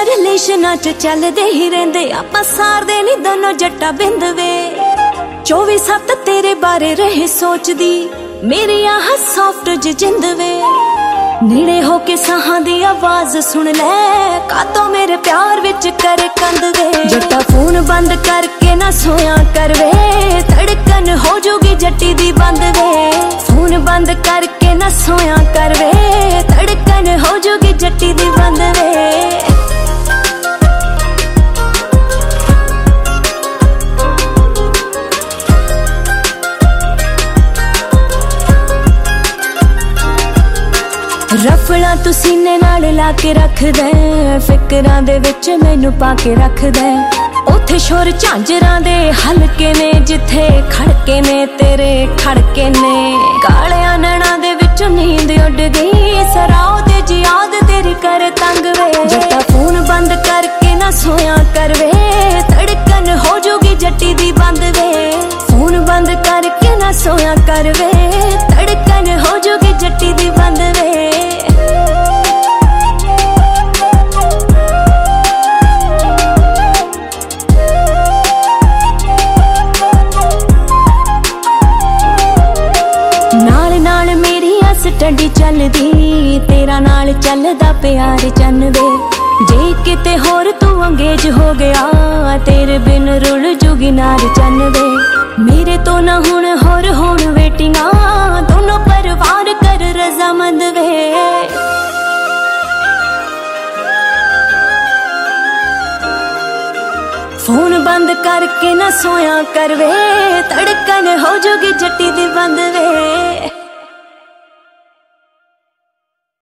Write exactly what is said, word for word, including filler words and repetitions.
रिलेशनां च चलदे ही रहिंदे आपां सारदे नी दोनों जट्टा बिंद वे। चौबी सत्त तेरे बारे रहे सोचदी मेरी आह सॉफ्ट ज जिंद वे। नेड़े होके साहां दी आवाज सुन ले कातों मेरे प्यार विच करे कंद वे। जट्टा फोन बंद करके ना सोया कर वे धड़कन हो जूगी जट्टी दी बंद वे। फोन बंद करके ना सोया कर वे धड़कन हो जूगी जट्टी दी बंद वे। रफड़ा तू सीने नाल ला के रख दे फिकरां दे विच मैनू पा के रख दे। उथे शोर झांजरां दे हलके ने जिथे खड़के ने तेरे खड़के ने। कालियां नैणां दे विच नींद उड़ गई सराओ ते जी याद तेरी कर तंग वे। जट्टा फोन बंद करके ना सोया कर वे धड़कन हो जूगी जट्टी दी बंद वे। फोन बंद करके ना सोया कर वे धड़कन हो जूगी जट्टी दी बंद वे। टंडी चलदी तेरा नाल चलदा प्यार चन वे। जे किते होर तू अंगेज हो गया तेरे बिन रुल जूगी नार चन वे। मेरे तो ना हुण होर होण वेटिंगा दोनों परिवार कर रजामंद वे। फोन बंद करके ना सोया कर वे धड़कन हो जूगी जट्टी दी बंद।